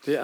Det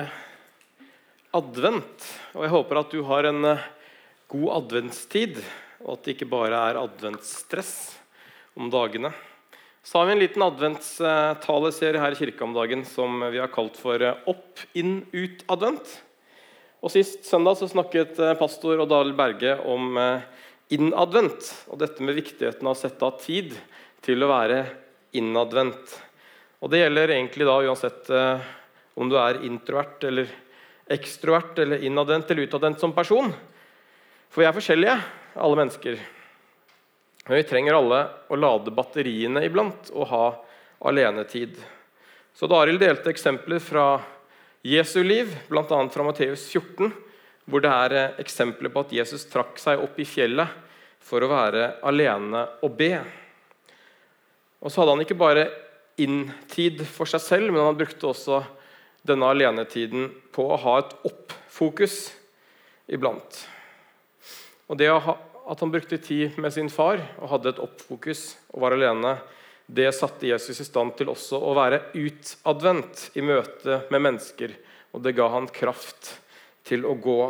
advent, og jeg håper at du har en god adventstid, og at det ikke bare er adventsstress om dagene. Så har vi en liten adventstaleserie her i kirka om dagen som vi har kalt for Opp, inn, ut, advent. Og sist søndag så snakket pastor Oddal Berge om innadvent, og dette med viktigheten av å sette av tid til å være innadvent. Og det gjelder egentlig da uansett om du er introvert eller ekstrovert eller innadvendt eller utadvendt som person. For vi er forskjellige, alle mennesker. Men vi trenger alle å lade batteriene iblant og ha alenetid. Så Daril delte eksempler fra Jesu liv, blant annet fra Matteus 14, hvor det er eksempler på at Jesus trakk seg opp i fjellet for å være alene og be. Og så hadde han ikke bare inntid for seg selv, men han brukte også denne alenetiden på å ha et oppfokus iblant. Og det at han brukte tid med sin far og hadde et oppfokus og var alene, det satte Jesus i stand til også å være utadvendt i møte med mennesker, og det ga han kraft til å gå.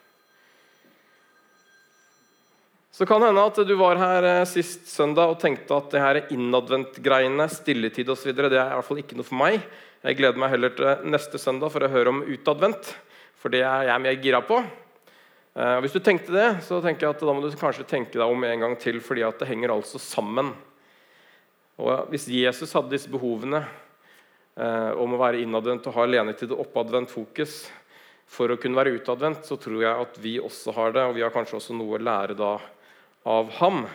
Så kan det hende at du var her sist søndag og tenkte at det her innadvendt-greiene, stilletid og så videre, det er i hvert fall ikke noe for meg. Jeg gleder meg heller til neste søndag for å høre om utadvendt, for det er jeg mer gira på. Hvis du tenkte det, så tenker jeg at da må du kanskje tenke deg om en gang til, fordi at det henger altså sammen. Og hvis Jesus hadde disse behovene om å være innadvendt og ha alenetid og oppadvendt fokus for å kunne være utadvendt, så tror jeg at vi også har det, og vi har kanskje også noe å lære da av ham.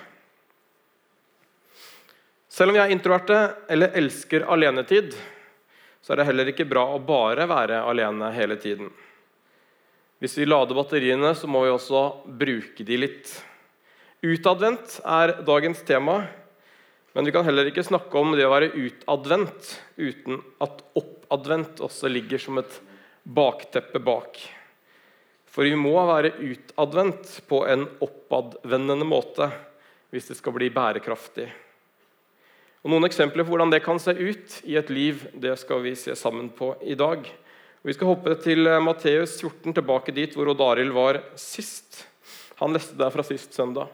Selv om vi er introverte eller elsker alenetid, så er det heller ikke bra å bare være alene hele tiden. Hvis vi lader batteriene, så må vi også bruke de litt. Utadvendt er dagens tema, men vi kan heller ikke snakke om det å være utadvendt uten at oppadvendt også ligger som et bakteppe bak. For vi må være utadvendt på en oppadvendende måte hvis det skal bli bærekraftig. Og noen eksempler på hvordan det kan se ut i et liv, det skal vi se sammen på i dag. Og vi skal hoppe til Matteus 14, tilbake dit hvor Daril var sist. Han leste der fra sist søndag.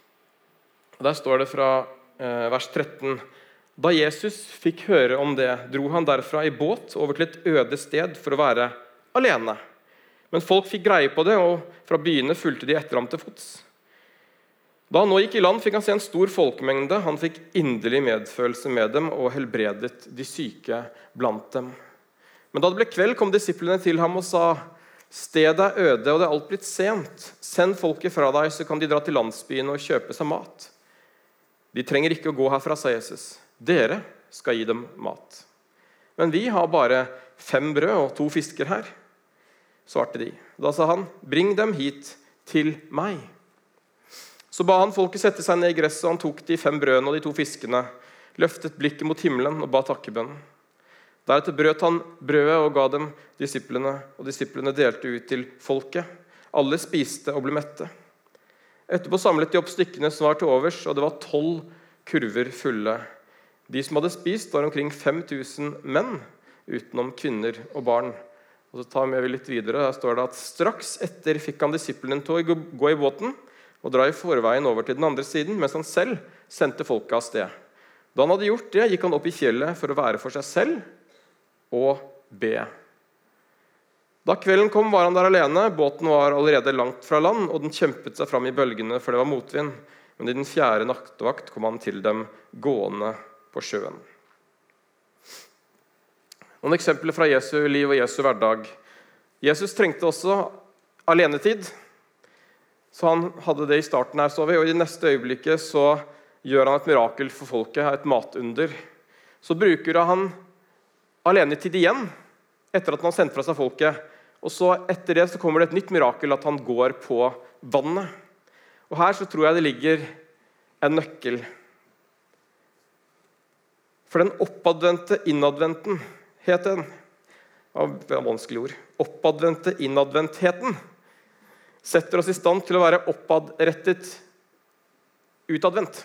Der står det fra vers 13. Da Jesus fikk høre om det, dro han derfra i båt over til et øde sted for å være alene. Men folk fikk greie på det, og fra byene fulgte de etter ham til fots. Da han nå gikk i land, fikk han se en stor folkemengde. Han fikk inderlig medfølelse med dem og helbredet de syke blant dem. Men da det ble kveld, kom disiplene til ham og sa, stedet er øde, og det er alt blitt sent. Send folket fra deg, så kan de dra til landsbyen og kjøpe seg mat. De trenger ikke å gå herfra, sa Jesus. Dere skal gi dem mat. Men vi har bare 5 brød og 2 fisker her, svarte de. Da sa han, bring dem hit til meg. Så ba han folket sette seg ned i gresset, og han tok de 5 brødene og de 2 fiskene, løftet blikket mot himmelen og ba takkebønn. Deretter brøt han brødet og ga dem disiplene, og disiplene delte ut til folket. Alle spiste og ble mette. Etterpå samlet de opp stykkene som var til overs, og det var 12 kurver fulle. De som hadde spist var omkring 5000 menn, utenom kvinner og barn. Og så tar vi litt videre, der står det at straks etter fikk han disiplene til å gå i båten, og dra i forveien over til den andre siden, mens han selv sendte folket av sted. Da han hadde gjort det, gikk han opp i fjellet for å være for seg selv og be. Da kvelden kom, var han der alene. Båten var allerede langt fra land, og den kjempet seg fram i bølgene, for det var motvind. Men i den 4. nattevakt kom han til dem gående på sjøen. Noen eksempler fra Jesu liv og Jesu hverdag. Jesus trengte også alenetid. Så han hadde det i starten her, så vi, og i det neste øyeblikket så gjør han et mirakel for folket, et matunder. Så bruker han alenetid igjen, etter at han har sendt fra seg folket. Og så etter det så kommer det et nytt mirakel, at han går på vannet. Og her så tror jeg det ligger en nøkkel. For den oppadvendte innadvendten het den. Det var vanskelig ord. Oppadvendte innadvendtheten setter oss i stand til å være oppadrettet utadvendt.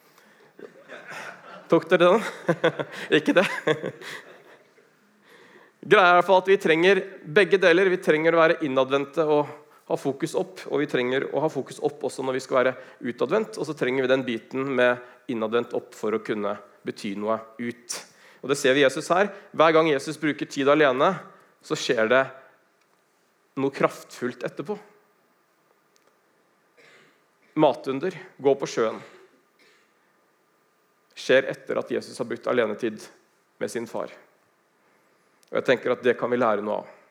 Tok dere den? Ikke det? Greia er I hvert fall at vi trenger begge deler. Vi trenger å være innadvendte og ha fokus opp, og vi trenger å ha fokus opp også når vi skal være utadvendt, og så trenger vi den biten med innadvendt opp for å kunne bety noe ut. Og det ser vi Jesus her. Hver gang Jesus bruker tid alene, så skjer det noe kraftfullt etterpå. Matunder, gå på sjøen, skjer etter at Jesus har brukt alenetid med sin far. Og jeg tenker at det kan vi lære noe av.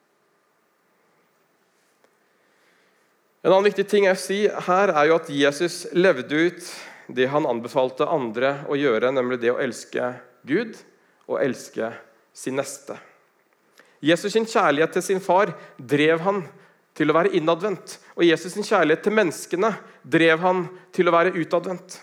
En annen viktig ting jeg sier her er jo at Jesus levde ut det han anbefalte andre å gjøre, nemlig det å elske Gud og elske sin neste. Jesus sin kjærlighet til sin far drev han til å være innadvendt, og Jesus sin kjærlighet til menneskene drev han til å være utadvendt.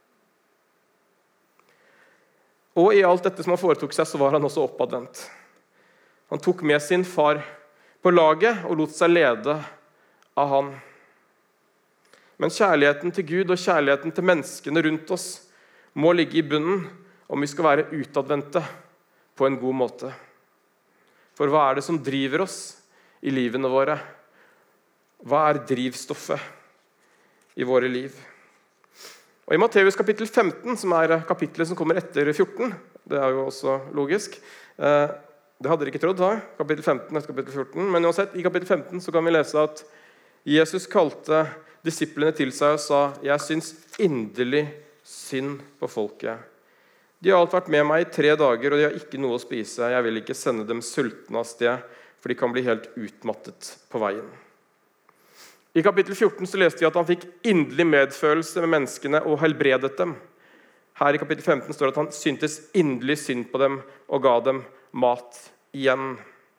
Og I alt dette som han foretok seg, så var han også oppadvendt. Han tok med sin far på laget og lot seg lede av han. Men kjærligheten til Gud og kjærligheten til menneskene rundt oss må ligge I bunnen om vi skal være utadvendte på en god måte. For hva det som driver oss I livene våre? Hva drivstoffet I våre liv? Og I Matteus kapittel 15, som kapitlet som kommer etter 14, det jo også logisk, det hadde dere ikke trodd, kapittel 15 etter kapittel 14, men uansett, I kapittel 15 så kan vi lese at Jesus kalte disiplene til seg og sa, «Jeg synes inderlig synd på folket. De har alt vært med meg I 3 dager, og de har ikke noe å spise. Jeg vil ikke sende dem sultne av sted, for de kan bli helt utmattet på veien.» I kapittel 14 så leste vi at han fikk inderlig medfølelse med menneskene og helbredet dem. Her I kapittel 15 står det at han syntes inderlig synd på dem og ga dem mat igjen.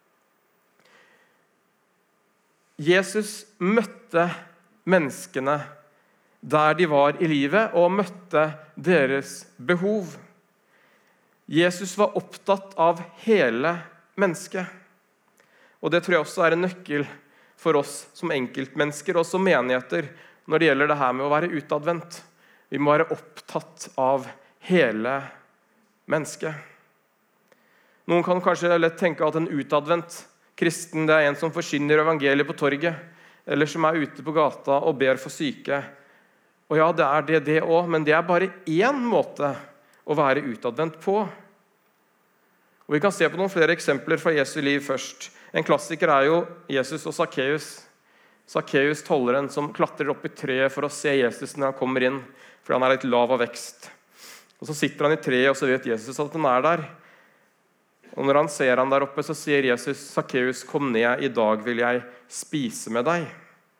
Jesus møtte menneskene der de var I livet og møtte deres behov. Jesus var opptatt av hele mennesket. Og det tror jeg også en nøkkel for oss som enkeltmennesker og som menigheter når det gjelder det her med å være utadvendt. Vi må være opptatt av hele mennesket. Noen kan kanskje lett tenke at en utadvendt kristen det en som forkynner evangeliet på torget, eller som ute på gata og ber for syke. Og ja, det også, men det bare én måte å være utadvendt på. Og vi kan se på noen flere eksempler fra Jesu liv først. En klassiker jo Jesus og Zacchaeus. Zacchaeus tolleren som klatrer opp I treet for å se Jesus når han kommer inn, for han litt lav av vekst. Og så sitter han I treet, og så vet Jesus at han der. Og når han ser han der oppe, så sier Jesus, «Zacchaeus, kom ned, I dag vil jeg spise med deg.»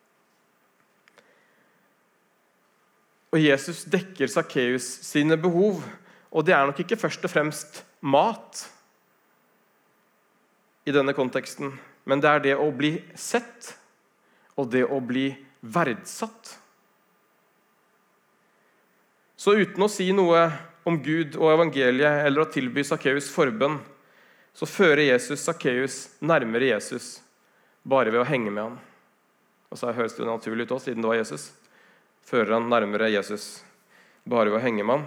Og Jesus dekker Zacchaeus sine behov, og det nok ikke først og fremst mat I denne konteksten, men det det å bli sett, og det å bli verdsatt. Så uten å si noe om Gud og evangeliet, eller å tilby Zacchaeus forbønn, så fører Jesus Zacchaeus nærmere Jesus, bare ved å henge med han. Og så høres det naturlig ut også, siden det var Jesus. Fører han nærmere Jesus, bare ved å henge med han.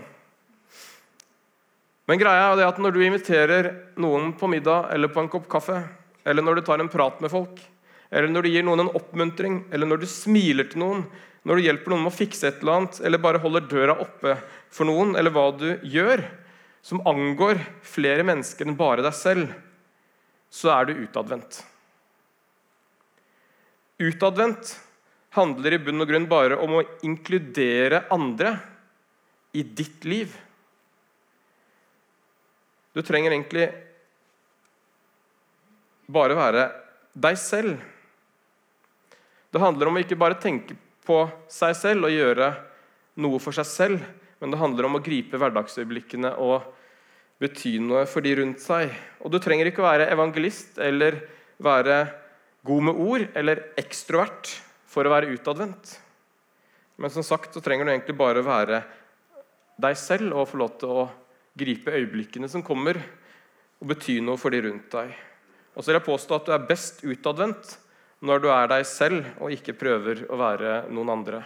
Men greia det at når du inviterer noen på middag, eller på en kopp kaffe, eller når du tar en prat med folk, eller når du gir noen en oppmuntring, eller når du smiler til noen, når du hjelper noen med å fikse et eller annet, eller bare holder døra oppe for noen, eller hva du gjør, som angår flere mennesker enn bare deg selv, så du utadvendt. Utadvendt handler I bunn og grunn bare om å inkludere andre I ditt liv. Du trenger egentlig bare være deg selv. Det handler om å ikke bare tenke på seg selv og gjøre noe for seg selv, men det handler om å gripe hverdagsøyeblikkene og bety noe for de rundt seg. Og du trenger ikke være evangelist eller være god med ord eller ekstrovert for å være utadvendt. Men som sagt så trenger du egentlig bare være deg selv og få lov til å gripe øyeblikkene som kommer og bety noe for de rundt deg. Og så vil jeg påstå at du best utadvendt når du deg selv og ikke prøver å være noen andre.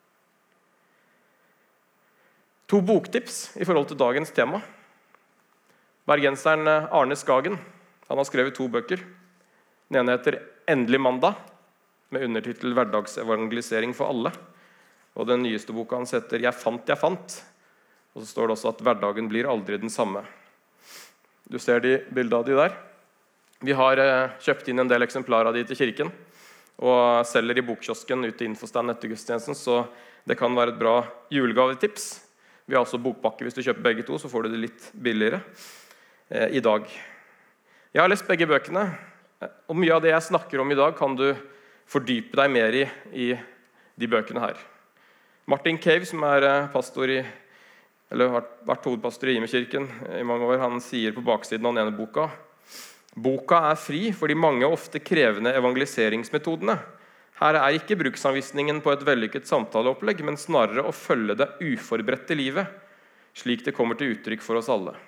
2 boktips I forhold til dagens tema. Bergenseren Arne Skagen Han har skrevet 2 bøker. Den ene heter Endelig mandag, med undertitel Hverdagsevangelisering for alle. Og den nyeste boka hans heter Jeg fant. Og så står det også at hverdagen blir aldri den samme. Du ser de bildene av de der. Vi har kjøpt inn en del eksemplarer av de til kirken, og selger i bokkiosken ute i infostand etter gudstjenesten, så det kan være et bra julegavetips. Vi har også bokpakke. Hvis du kjøper begge to, så får du det litt billigere i dag. Jeg har lest begge bøkene, og mye av det jeg snakker om i dag kan du fordype deg mer i de bøkene her. Martin Cave, som er pastor eller har vært hovedpastor i Ime-kirken i mange år, han sier på baksiden av den ene boka: Boka er fri for de mange ofte krevende evangeliseringsmetodene. Her er ikke bruksanvisningen på et vellykket samtaleopplegg, men snarere å følge det uforberedte livet, slik det kommer til uttrykk for oss alle.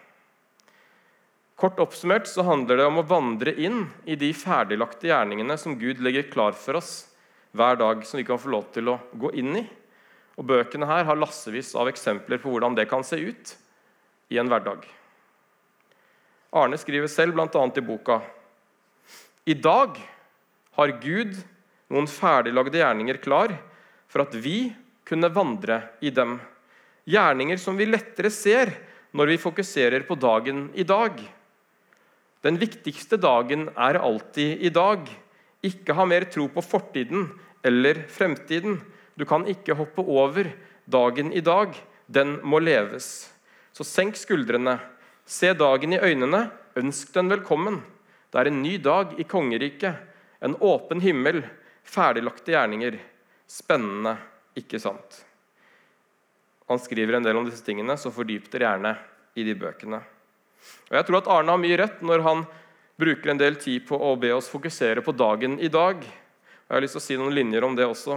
Kort oppsummert så handler det om å vandre inn i de ferdiglagte gjerningene som Gud legger klar for oss hver dag, som vi kan få lov til å gå inn i. Og bøkene her har lassevis av eksempler på hvordan det kan se ut i en hverdag. Arne skriver selv blant annet i boka: I dag har Gud noen ferdiglagde gjerninger klar for at vi kunne vandre i dem. Gjerninger som vi lettere ser når vi fokuserer på dagen i dag. Den viktigste dagen er alltid i dag. Ikke ha mer tro på fortiden eller fremtiden. Du kan ikke hoppe over dagen i dag. Den må leves. Så senk skuldrene. Se dagen i øynene, ønsk den velkommen. Det er en ny dag i kongeriket, en åpen himmel, ferdiglagte gjerninger. Spennende, ikke sant? Han skriver en del om disse tingene, så fordyp dere gjerne i de bøkene. Og jeg tror at Arne har mye rett når han bruker en del tid på å be oss fokusere på dagen i dag. Jeg har lyst til å si noen linjer om det også.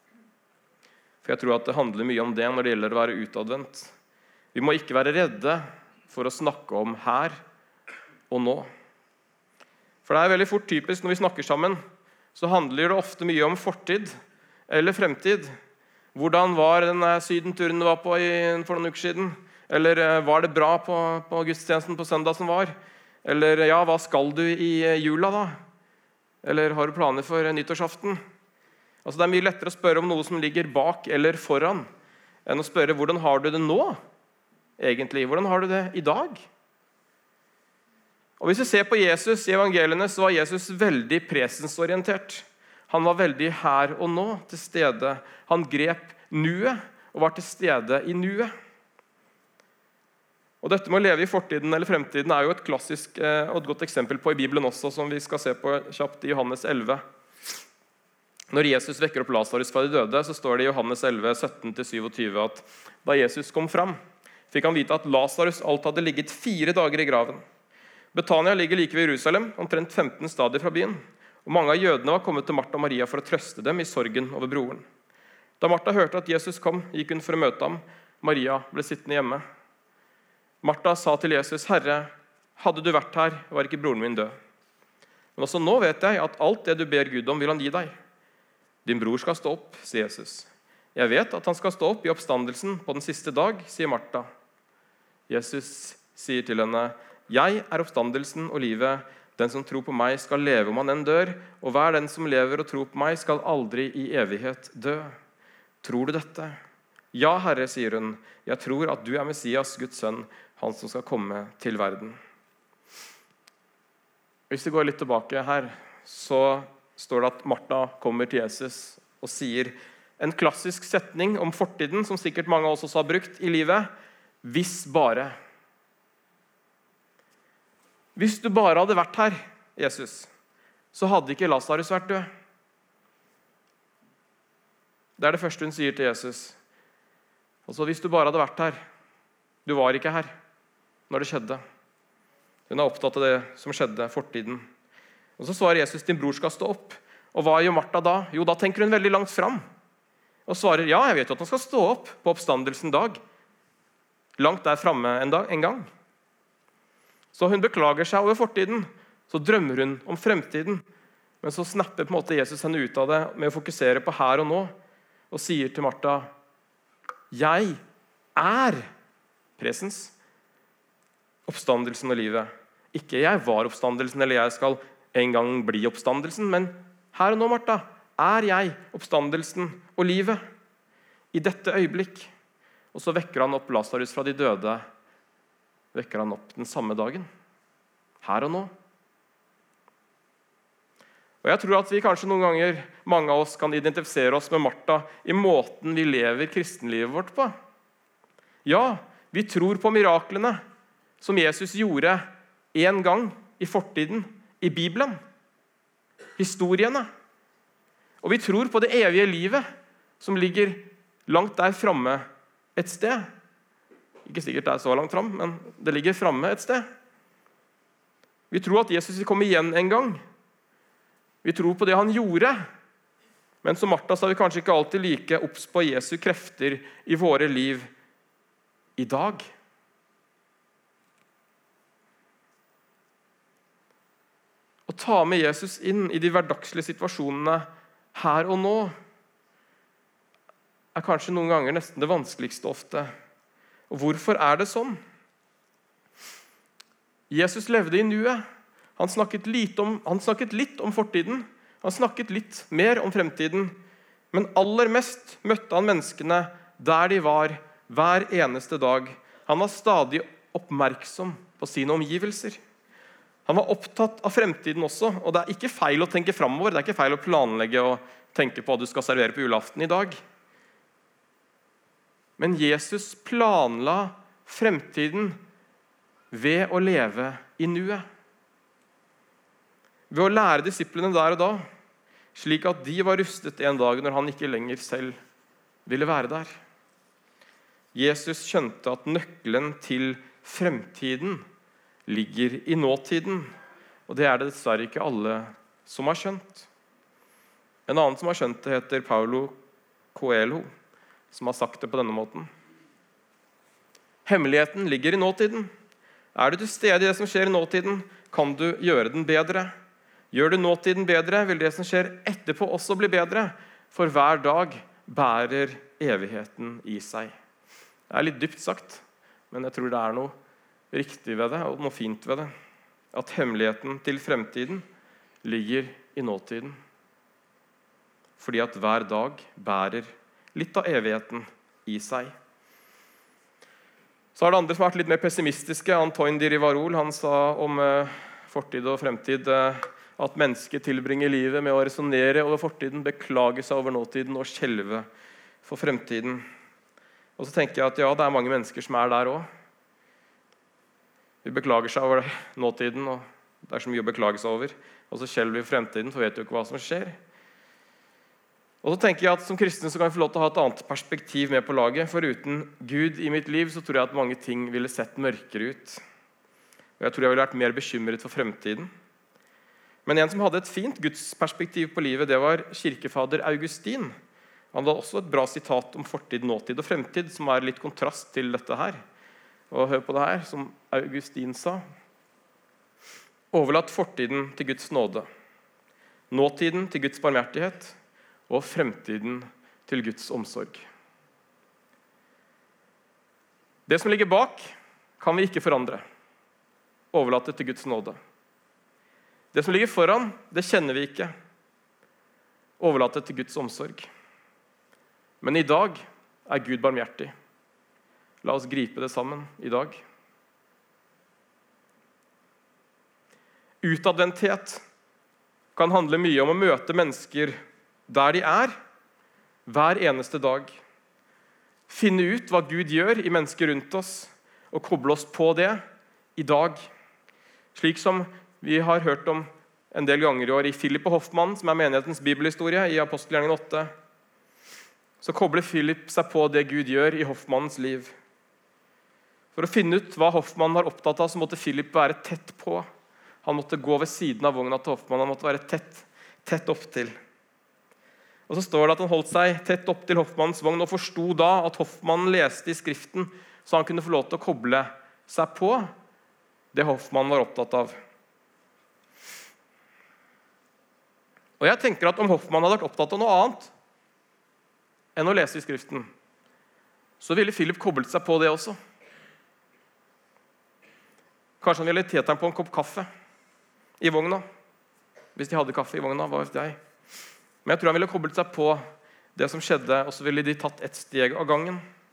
For jeg tror at det handler mye om det når det gjelder å være utadvendt. Vi må ikke være redde for å snakke om her og nå. For det er veldig fort typisk når vi snakker sammen, så handler det ofte mye om fortid eller fremtid. Hvordan var den sydenturen du var på for noen uker siden? Eller var det bra på gudstjenesten på søndag som var? Eller ja, hva skal du i jula da? Eller har du planer for nyttårsaften? Altså, det er mye lettere å spørre om noe som ligger bak eller foran, enn å spørre hvordan har du det nå? Egentlig, hvordan har du det i dag? Og hvis vi ser på Jesus i evangeliene, så var Jesus veldig presensorientert. Han var veldig her og nå til stede. Han grep nuet og var til stede i nuet. Og dette med å leve i fortiden eller fremtiden er jo et klassisk og et godt eksempel på i Bibelen også, som vi skal se på kjapt i Johannes 11. Når Jesus vekker opp Lazarus fra de døde, så står det i Johannes 11, 17-27 at da Jesus kom fram, fikk han vite at Lazarus alt hadde ligget 4 dager i graven. Betania ligger like ved Jerusalem, omtrent 15 stadier fra byen. Og mange av jødene var kommet til Martha og Maria for å trøste dem i sorgen over broren. Da Martha hørte at Jesus kom, gikk hun for å møte ham. Maria ble sittende hjemme. Martha sa til Jesus: Herre, hadde du vært her, var ikke broren min død. Men også nå vet jeg at alt det du ber Gud om, vil han gi deg. Din bror skal stå opp, sier Jesus. Jeg vet at han skal stå opp i oppstandelsen på den siste dag, sier Martha. Jesus sier til henne: Jeg er oppstandelsen og livet. Den som tror på meg skal leve om han enn dør, og hver den som lever og tror på meg skal aldri i evighet dø. Tror du dette? Ja, Herre, sier hun. Jeg tror at du er Messias, Guds sønn, han som skal komme til verden. Hvis vi går litt tilbake her, så står det at Martha kommer til Jesus og sier en klassisk setning om fortiden, som sikkert mange av oss også har brukt i livet. Hvis bare. Hvis du bare hadde vært her, Jesus, så hadde ikke Lazarus vært død. Det er det første hun sier til Jesus. Altså, hvis du bare hadde vært her, du var ikke her når det skjedde. Hun er opptatt av det som skjedde, fortiden. Og så svarer Jesus: din bror skal stå opp. Og hva gjør Martha da? Jo, da tenker hun veldig langt fram. Og svarer: ja, jeg vet jo at han skal stå opp på oppstandelsen dag. Langt der fremme en gang. Så hun beklager seg over fortiden. Så drømmer hun om fremtiden. Men så snapper på en måte Jesus henne ut av det med å fokusere på her og nå. Og sier til Martha: jeg er presens, oppstandelsen og livet. Ikke jeg var oppstandelsen, eller jeg skal en gang bli oppstandelsen, men her og nå, Martha, er jeg oppstandelsen og livet. I dette øyeblikk. Og så vekker han opp Lazarus fra de døde. Vekker han opp den samme dagen. Her og nå. Og jeg tror at vi kanskje noen ganger, mange av oss kan identifisere oss med Martha i måten vi lever kristenlivet vårt på. Ja, vi tror på miraklene som Jesus gjorde en gang i fortiden, i Bibelen. Historiene. Og vi tror på det evige livet som ligger langt der framme et sted. Ikke sikkert det er så langt fram, men det ligger framme et sted. Vi tror at Jesus vil komme igjen en gang. Vi tror på det han gjorde. Men som Martha så er vi kanskje ikke alltid like obs på Jesu krefter i våre liv i dag. Å ta med Jesus inn i de hverdagslige situasjonene her og nå er kanskje noen ganger nesten det vanskeligste ofte. Og hvorfor er det sånn? Jesus levde i nuet. Han snakket litt om fortiden. Han snakket litt mer om fremtiden. Men aller mest møtte han menneskene der de var hver eneste dag. Han var stadig oppmerksom på sine omgivelser. Han var opptatt av fremtiden også, og det er ikke feil å tenke fremover. Det er ikke feil å planlegge og tenke på hva du skal servere på julaften i dag. Men Jesus planla fremtiden ved å leve i nuet. Ved å lære disiplene der og da, slik at de var rustet en dag når han ikke lenger selv ville være der. Jesus skjønte at nøkkelen til fremtiden ligger i nåtiden, og det er det dessverre ikke alle som har skjønt. En annen som har skjønt det, heter Paulo Coelho, som har sagt det på denne måten. Hemmeligheten ligger i nåtiden. Er du til stede i det som skjer i nåtiden, kan du gjøre den bedre. Gjør du nåtiden bedre, vil det som skjer etterpå også bli bedre, for hver dag bærer evigheten i seg. Det er litt dypt sagt, men jeg tror det er noe riktig ved det, og noe fint ved det. At hemmeligheten til fremtiden ligger i nåtiden. Fordi at hver dag bærer litt av evigheten i seg. Så er det andre som har vært litt mer pessimistiske. Antoine de Rivarol, han sa om fortid og fremtid at mennesket tilbringer livet med å resonere over fortiden, beklage seg over nåtiden og skjelve for fremtiden. Og så tenker jeg at ja, det er mange mennesker som er der også. Vi beklager seg over nåtiden, og det er så mye å beklage seg over. Og så skjelver vi for fremtiden, for vi vet jo ikke hva som skjer. Og så tenker jeg at som kristen så kan jeg få lov til å ha et annet perspektiv med på laget. For uten Gud i mitt liv så tror jeg at mange ting ville sett mørkere ut. Og jeg tror jeg ville vært mer bekymret for fremtiden. Men en som hadde et fint gudsperspektiv på livet, det var kirkefader Augustin. Han hadde også et bra sitat om fortid, nåtid og fremtid, som er litt kontrast til dette her. Og hør på det her, som Augustin sa. Overlatt fortiden til Guds nåde. Nåtiden til Guds barmhjertighet. Og fremtiden til Guds omsorg. Det som ligger bak, kan vi ikke forandre. Overlate til Guds nåde. Det som ligger foran, det kjenner vi ikke. Overlate til Guds omsorg. Men i dag er Gud barmhjertig. La oss gripe det sammen i dag. Utadvendthet kan handle mye om å møte mennesker der de er, hver eneste dag. Finne ut hva Gud gjør i mennesker rundt oss, og koble oss på det i dag. Slik som vi har hørt om en del ganger i år i Philip og Hoffmann, som er menighetens bibelhistorie i Apostelgjerningen 8. Så kobler Philip seg på det Gud gjør i Hoffmannens liv. For å finne ut hva Hoffmann var opptatt av, så måtte Philip være tett på. Han måtte gå ved siden av vogna til Hoffmann, han måtte være tett opp til. Og så står det at han holdt seg tett opp til Hoffmannens vogn og forstod da at Hoffmann leste i skriften, så han kunne få lov til å koble seg på det Hoffmann var opptatt av. Og jeg tenker at om Hoffmann hadde vært opptatt av noe annet enn å lese i skriften, så ville Philip koblet seg på det også. Kanskje han ville invitert ham på en kopp kaffe i vogna. Hvis de hadde kaffe i vogna, hva vet jeg. Men jeg tror han ville koblet seg på det som skjedde, og så ville de tatt et steg av gangen.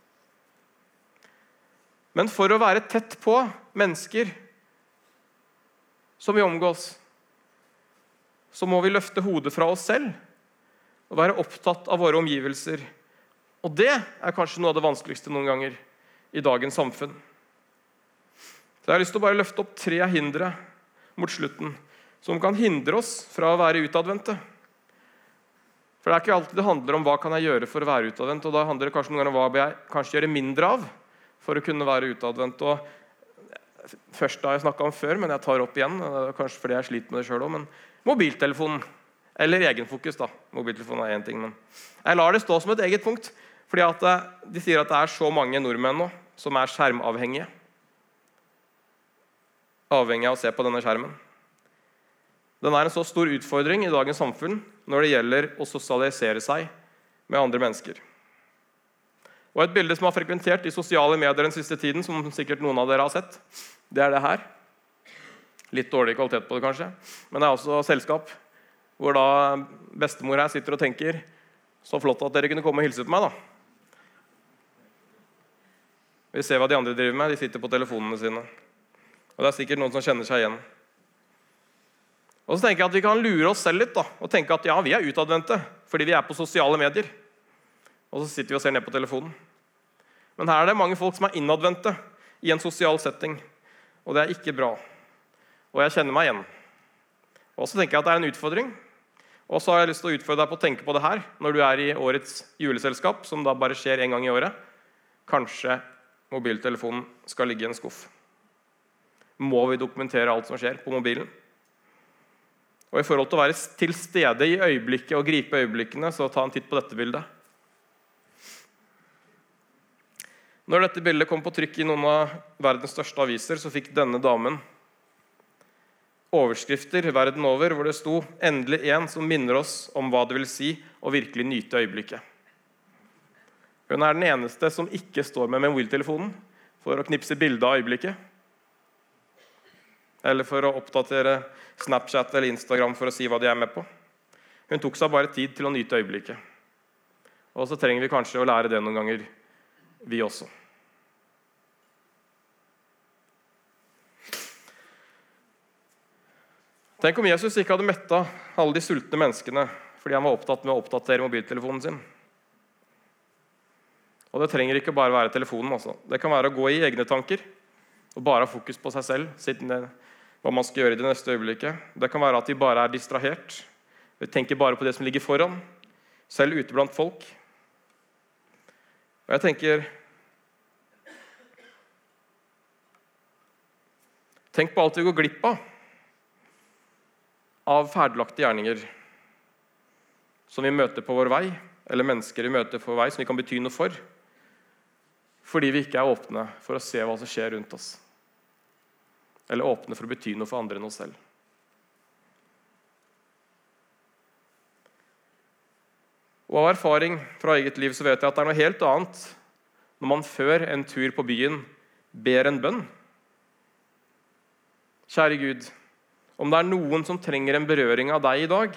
Men for å være tett på mennesker som vi omgås, så må vi løfte hodet fra oss selv og være opptatt av våre omgivelser. Og det er kanskje noe av det vanskeligste noen ganger i dagens samfunn. Så jeg har lyst til å bare løfte opp 3 hindre mot slutten, som kan hindre oss fra å være utadvendte. For det er ikke alltid det handler om hva kan jeg gjøre for å være utadvendt, og da handler det kanskje noen ganger om hva bør jeg kanskje gjøre mindre av for å kunne være utadvendt. Og først har jeg snakket om før, men jeg tar opp igjen, kanskje fordi jeg sliter med det selv også, men mobiltelefonen, eller egenfokus da. Mobiltelefonen er en ting, men jeg lar det stå som et eget punkt, fordi at de sier at det er så mange nordmenn nå som er skjermavhengige. Avhengig av å se på denne skjermen. Den er en så stor utfordring i dagens samfunn når det gjelder å sosialisere seg med andre mennesker. Og et bilde som har frekventert i sosiale medier den siste tiden, som sikkert noen av dere har sett, det er det her. Litt dårlig kvalitet på det kanskje, men det er også selskap, hvor da bestemor her sitter og tenker, så flott at dere kunne komme og hilse på meg da. Vi ser hva de andre driver med, de sitter på telefonene sine. Og det er sikkert noen som kjenner seg igjen. Og så tenker jeg at vi kan lure oss selv litt da, og tenke at ja, vi er utadvendte, fordi vi er på sosiale medier. Og så sitter vi og ser ned på telefonen. Men her er det mange folk som er innadvendte i en sosial setting, og det er ikke bra. Og jeg kjenner meg igjen. Og så tenker jeg at det er en utfordring. Og så har jeg lyst til å utfordre deg på å tenke på det her, når du er i årets juleselskap, som da bare skjer en gang i året. Kanskje mobiltelefonen skal ligge i en skuff. Må vi dokumentere alt som skjer på mobilen? Og i forhold til å være til stede i øyeblikket og gripe øyeblikkene, så ta en titt på dette bildet. Når dette bildet kom på trykk i noen av verdens største aviser, så fikk denne damen overskrifter verden over, hvor det sto «Endelig en som minner oss om hva det vil si å virkelig nyte øyeblikket». Hun er den eneste som ikke står med mobiltelefonen for å knipse bilder av øyeblikket, eller for å oppdatere Snapchat eller Instagram for å si hva de er med på. Hun tok seg bare tid til å nyte øyeblikket. Og så trenger vi kanskje å lære det noen ganger, vi også. Tenk om Jesus ikke hadde mettet alle de sultne menneskene fordi han var opptatt med å oppdatere mobiltelefonen sin. Og det trenger ikke bare være telefonen også. Det kan være å gå i egne tanker og bare ha fokus på seg selv, sitte ned, hva man skal gjøre i det neste øyeblikket. Det kan være at vi bare er distrahert. Vi tenker bare på det som ligger foran, selv ute blant folk. Og jeg tenker, tenk på alt vi går glipp av ferdiglagte gjerninger som vi møter på vår vei, eller mennesker vi møter på vår vei som vi kan bety noe for, fordi vi ikke er åpne for å se hva som skjer rundt oss. Eller åpne for å bety noe for andre enn oss selv. Og av erfaring fra eget liv så vet jeg at det er noe helt annet når man før en tur på byen ber en bønn. Kjære Gud, om det er noen som trenger en berøring av deg i dag,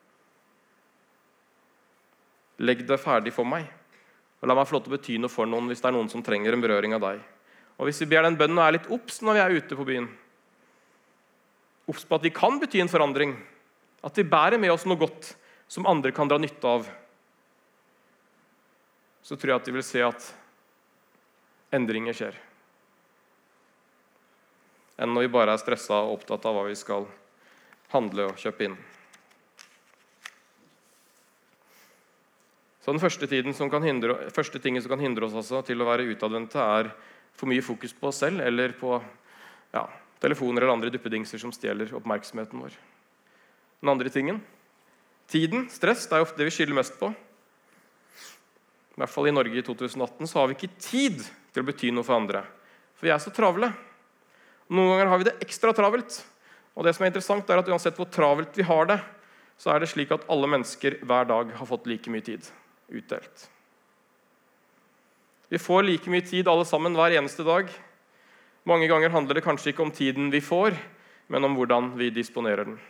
legg det ferdig for meg, og la meg få lov til å bety noe for noen hvis det er noen som trenger en berøring av deg. Og hvis vi ber den bønnen og er litt obs når vi er ute på byen, obs på at vi kan bety en forandring, at vi bærer med oss noe godt som andre kan dra nytte av, så tror jeg at de vil se at endringer skjer. Enn når vi bare er stresset og opptatt av hva vi skal handle og kjøpe inn. Så den første tingen som kan hindre oss altså til å være utadvendte er for mye fokus på oss selv, eller på telefoner eller andre duppedingser som stjeler oppmerksomheten vår. Den andre tingen, tiden, stress, det er ofte det vi skylder mest på. I hvert fall i Norge i 2018 så har vi ikke tid til å bety noe for andre, for vi er så travle. Noen ganger har vi det ekstra travelt, og det som er interessant er at uansett hvor travelt vi har det, så er det slik at alle mennesker hver dag har fått like mye tid utdelt. Vi får like mye tid alle sammen hver eneste dag, Mange ganger handler det kanskje ikke om tiden vi får, men om hvordan vi disponerer den.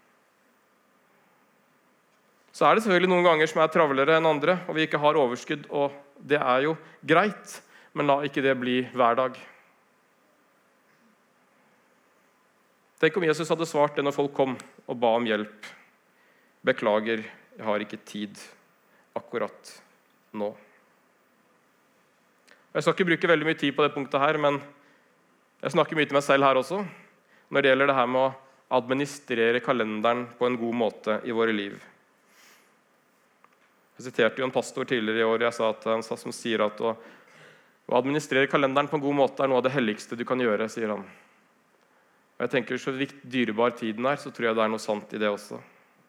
Så det selvfølgelig noen ganger som travlere enn andre, og vi ikke har overskudd, og det jo greit, men la ikke det bli hver dag. Tenk om Jesus hadde svart det når folk kom og ba om hjelp. Beklager, jeg har ikke tid akkurat nå. Jeg skal ikke bruke veldig mye tid på det punktet her, men jeg snakker mye til meg selv her også, når det gjelder det her med å administrere kalenderen på en god måte i våre liv. Jeg siterte jo en pastor tidligere i år, som sier at å administrere kalenderen på en god måte noe av det helligste du kan gjøre, sier han. Og jeg tenker så viktig dyrebar tiden så tror jeg det noe sant i det også.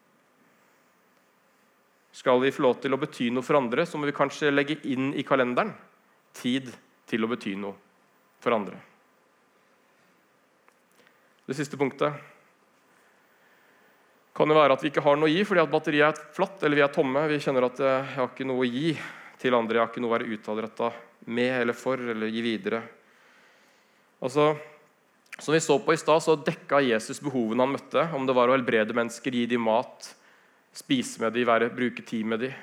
Skal vi få lov til å bety noe for andre, så må vi kanskje legge inn i kalenderen tid til å bety noe for andre. Det siste punktet kan jo være at vi ikke har noe å gi fordi at batteriet flatt, eller vi tomme. Vi kjenner at jeg har ikke noe å gi til andre, jeg har ikke noe å være utadrettet med eller for, eller gi videre. Altså, som vi så på i stad, så dekket Jesus behovene han møtte, om det var å helbrede mennesker, gi dem mat, spise med dem, bruke tid med dem.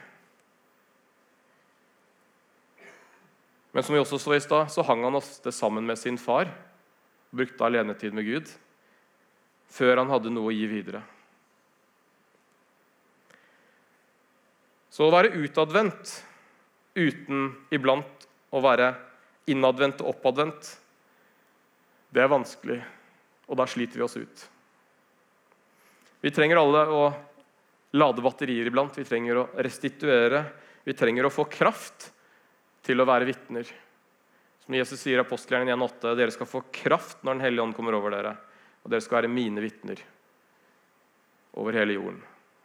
Men som vi også så i stad, så hang han ofte sammen med sin far, brukte alenetid med Gud, før han hadde noe å gi videre. Så å være utadvendt uten iblant å være innadvendt og oppadvendt, det vanskelig, og da sliter vi oss ut. Vi trenger alle å lade batterier iblant, vi trenger å restituere, vi trenger å få kraft til å være vitner. Som Jesus sier i Apostelgjerningen 1:8, dere skal få kraft når Den hellige ånd kommer over dere, og dere skal være mine vitner over hele jorden.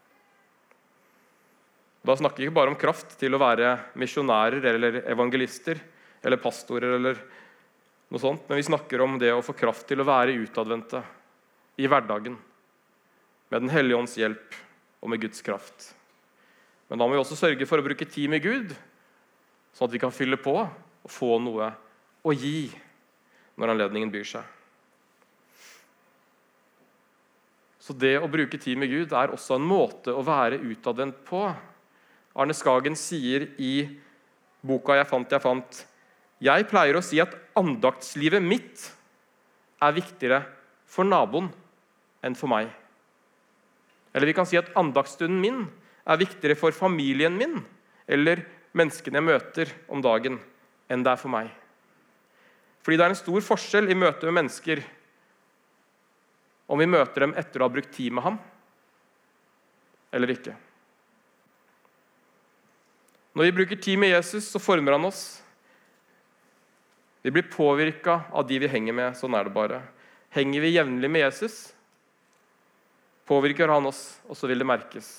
Da snakker vi ikke bare om kraft til å være misjonærer eller evangelister eller pastorer eller noe sånt, men vi snakker om det å få kraft til å være utadvendte i hverdagen med Den hellige ånds hjelp og med Guds kraft. Men da må vi også sørge for å bruke tid med Gud, sånn at vi kan fylle på og få noe å gi når anledningen byr seg. Så det å bruke tid med Gud også en måte å være utadvendt på. Arne Skagen sier i boka Jeg fant, jeg pleier å si at andaktslivet mitt viktigere for naboen enn for meg. Eller vi kan si at andaktsstunden min viktigere for familien min, eller menneskene jeg møter om dagen, enn det for meg. Fordi det en stor forskjell i møte med mennesker om vi møter dem etter å ha brukt tid med ham, eller ikke. Når vi bruker tid med Jesus, så former han oss. Vi blir påvirket av de vi henger med, sånn det bare. Henger vi jevnlig med Jesus, påvirker han oss, og så vil det merkes.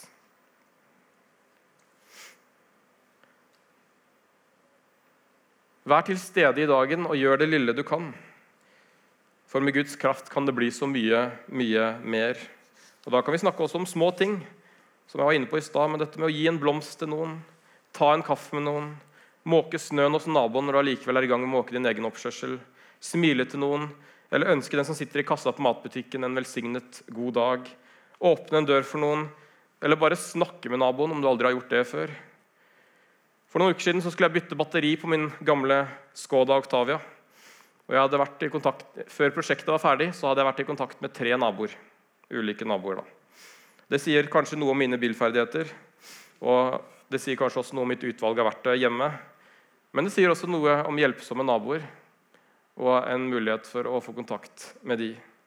Vær til stede i dagen og gjør det lille du kan. For med Guds kraft kan det bli så mye, mye mer. Og da kan vi snakke også om små ting, som jeg var inne på i stad, men dette med å gi en blomst til noen, ta en kaffe med noen, måke snøen hos naboen når du allikevel i gang med å måke din egen oppkjørsel, smile til noen, eller ønske den som sitter i kassa på matbutikken en velsignet god dag, åpne en dør for noen, eller bare snakke med naboen om du aldri har gjort det før. For noen uker siden så skulle jeg bytte batteri på min gamle Skoda Octavia. Og jeg hadde vært i kontakt, før prosjektet var ferdig, så hadde jeg vært i kontakt med 3 naboer. Ulike naboer da. Det sier kanskje noe om mine bilferdigheter, og det sier kanskje også noe om mitt utvalg av verktøy hjemme. Men det sier også noe om hjelpsomme naboer, og en mulighet for å få kontakt med de.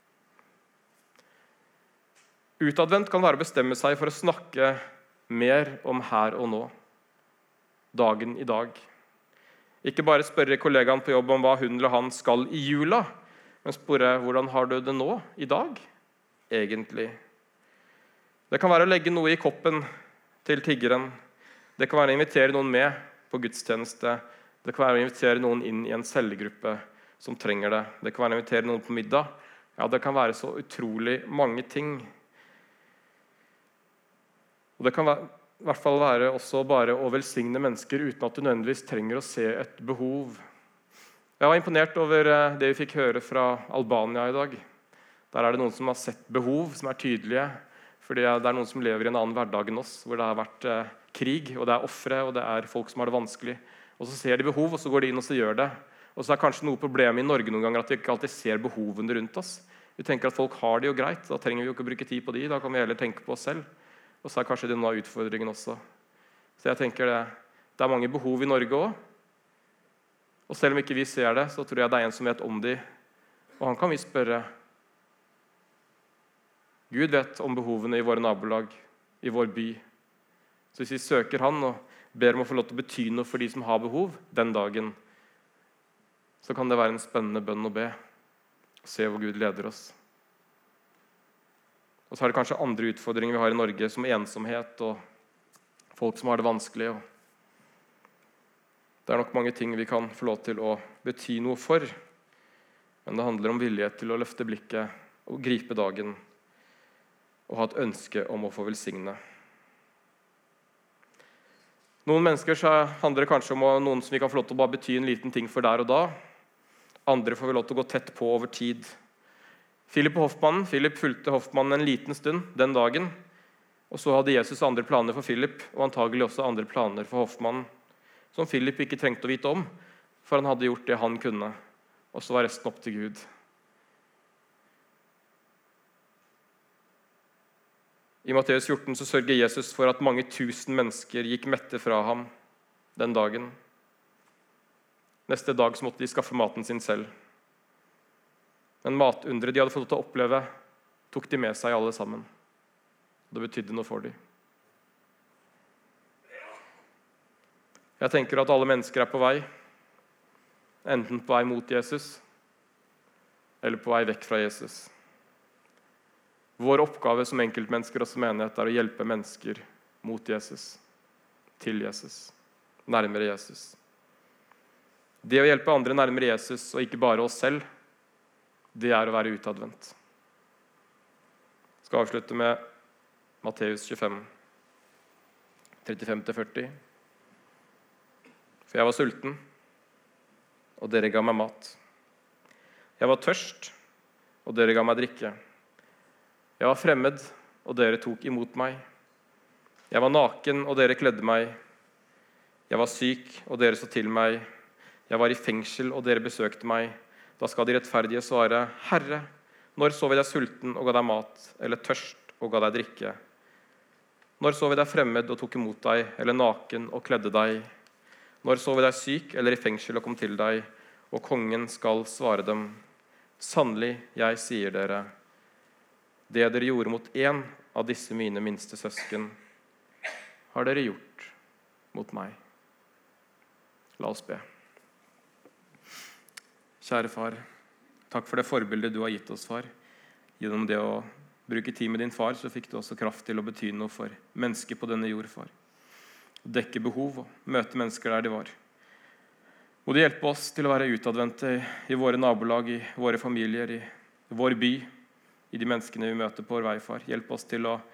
Utadvendt kan være å bestemme seg for å snakke mer om her og nå. Dagen i dag. Ikke bare spørre kollegaen på jobb om hva hun eller han skal i jula, men spørre hvordan har du det nå, i dag, egentlig. Det kan være å legge noe i koppen til tiggeren. Det kan være å invitere noen med på gudstjeneste. Det kan være å invitere noen inn i en cellegruppe som trenger det. Det kan være å invitere noen på middag. Ja, det kan være så utrolig mange ting. Og det kan i hvert fall være også bare å velsigne mennesker uten at du nødvendigvis trenger å se et behov. Jeg var imponert over det vi fikk høre fra Albania i dag. Der er det noen som har sett behov som er tydelige, fordi det er noen som lever i en annen hverdag enn oss, hvor det har vært krig, og det er ofre, og det er folk som har det vanskelig. Og så ser de behov, og så går de inn og så gjør det. Og så er kanskje noe problem i Norge noen ganger at vi ikke alltid ser behovene rundt oss. Vi tenker at folk har det jo greit, da trenger vi jo ikke bruke tid på de, da kan vi heller tenke på oss selv. Og så er kanskje det noe av utfordringen også. Så jeg tenker det er mange behov i Norge også. Og selv om ikke vi ser det, så tror jeg det er en som vet om de. Og han kan vi spørre. Gud vet om behovene i våre nabolag, i vår by. Så hvis vi søker han og ber om å få lov til å bety noe for de som har behov den dagen, så kan det være en spennende bønn å be. Se hvor Gud leder oss. Og så er det kanskje andre utfordringer vi har i Norge, som ensomhet og folk som har det vanskelig. Det er nok mange ting vi kan få lov til å bety noe for, men det handler om villighet til å løfte blikket og gripe dagen og ha et ønske om å få velsigne. Noen mennesker så handler det kanskje om noen som vi kan få lov til å bare bety en liten ting for der og da. Andre får vi lov til å gå tett på over tid. Philip fulgte Hoffmannen en liten stund den dagen, og så hadde Jesus andre planer for Philip, og antagelig også andre planer for Hoffmannen, som Philip ikke trengte å vite om, for han hadde gjort det han kunne, og så var resten opp til Gud. I Matteus 14 så sørger Jesus for at mange tusen mennesker gikk mette fra ham den dagen. Neste dag så måtte de skaffe maten sin selv. Men matundret de hadde fått til å oppleve, tok de med seg alle sammen. Det betydde noe for dem. Jeg tenker at alle mennesker er på vei, enten på vei mot Jesus, eller på vei vekk fra Jesus. Vår oppgave som enkeltmennesker og som menighet er å hjelpe mennesker mot Jesus, til Jesus, nærmere Jesus. Det å hjelpe andre nærmere Jesus, og ikke bare oss selv, det er å være utadvendt. Jeg skal avslutte med Matteus 25, 35-40. For jeg var sulten, og dere ga meg mat. Jeg var tørst, og dere ga meg drikke. Jeg var fremmed, og dere tok imot meg. Jeg var naken, og dere kledde meg. Jeg var syk, og dere så til meg. Jeg var i fengsel, og dere besøkte meg. Da skal de rettferdige svare, Herre, når så vi deg sulten og ga deg mat, eller tørst og ga deg drikke? Når så vi deg fremmed og tok imot deg, eller naken og kledde deg? Når så vi deg syk eller i fengsel og kom til deg? Og kongen skal svare dem, sannelig, jeg sier dere, det dere gjorde mot en av disse mine minste søsken, har dere gjort mot meg. La oss be. Kjære far, takk for det forbildet du har gitt oss, far. Gjennom det å bruke tid med din far, så fikk du også kraft til å bety noe for mennesker på denne jord, far. Dekke behov og møte mennesker der de var. Må du hjelpe oss til å være utadvendte i våre nabolag, i våre familier, i vår by, i de menneskene vi møter på vår vei, far. Hjelp oss til å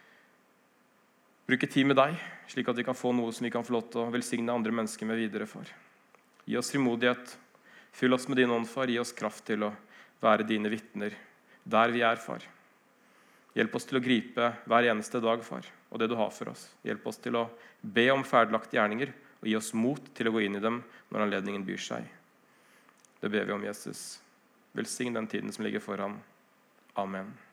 bruke tid med deg, slik at vi kan få noe som vi kan få lov til å velsigne andre mennesker med videre, far. Gi oss frimodighet. Fyll oss med din ånd, far. Gi oss kraft til å være dine vitner der vi er, far. Hjelp oss til å gripe hver eneste dag, far, og det du har for oss. Hjelp oss til å be om ferdelagte gjerninger, og gi oss mot til å gå inn i dem når anledningen byr seg. Det ber vi om, Jesus. Velsign den tiden som ligger foran. Amen.